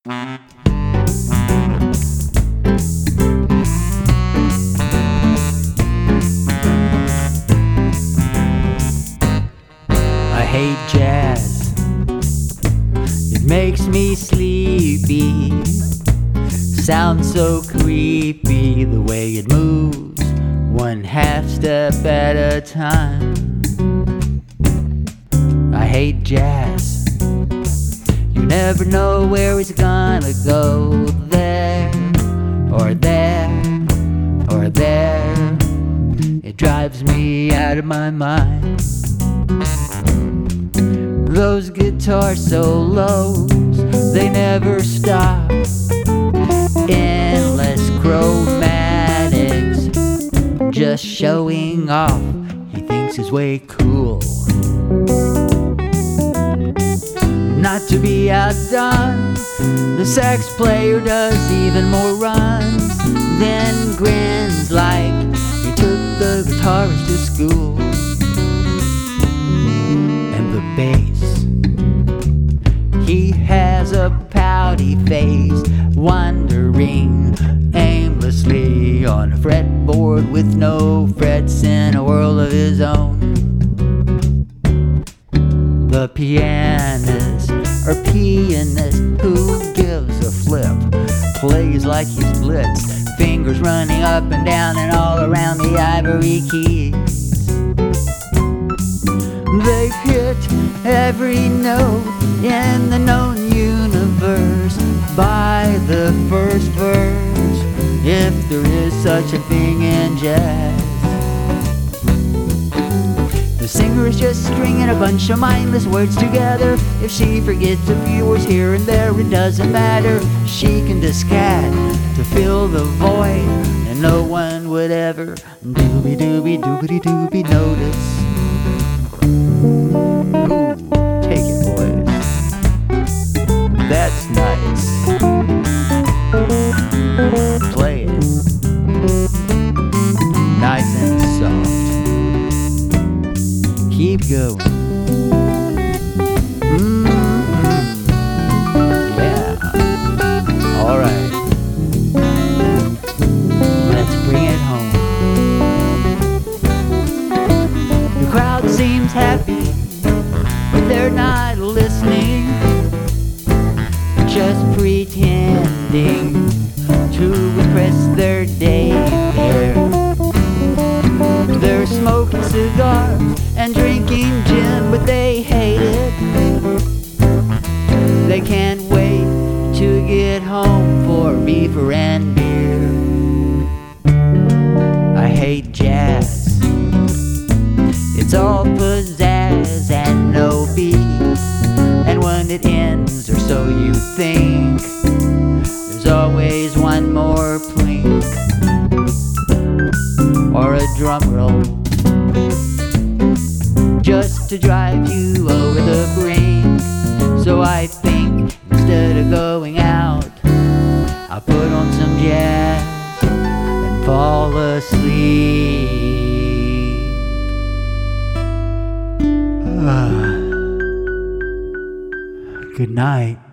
I hate jazz, it makes me sleepy. Sounds so creepy the way it moves, one half step at a time. I hate jazz, you never know where it's gonna go. There, or there, or there. It drives me out of my mind. Those guitar solos, they never stop. Endless chromatics, just showing off. He thinks he's way cool. Not to be outdone, the sax player does even more runs, then grins like he took the guitarist to school. And the bass, he has a pouty face, wandering aimlessly on a fretboard with no frets in a world of his own. The pianist, or pianist, who gives a flip, plays like he's blitzed, fingers running up and down and all around the ivory keys. They've hit every note in the known universe by the first verse, if there is such a thing in jazz. The singer is just stringing a bunch of mindless words together. If she forgets a few words here and there, it doesn't matter. She can discard to fill the void, and no one would ever doobie-doobie-doobie-doobie notice. Ooh, take it, boys. That's nice. Play it. Nice and soft. Keep going. Yeah. All right. Let's bring it home. The crowd seems happy, but they're not listening, just pretending to impress their day there. They're smoking cigars and drinking gin, but they hate it. They can't wait to get home for reefer and beer. I hate jazz, it's all pizzazz and no beat, and when it ends, or so you think, there's always one more plink, or a drum roll, just to drive you over the brink. So I think instead of going out, I'll put on some jazz and fall asleep. Good night.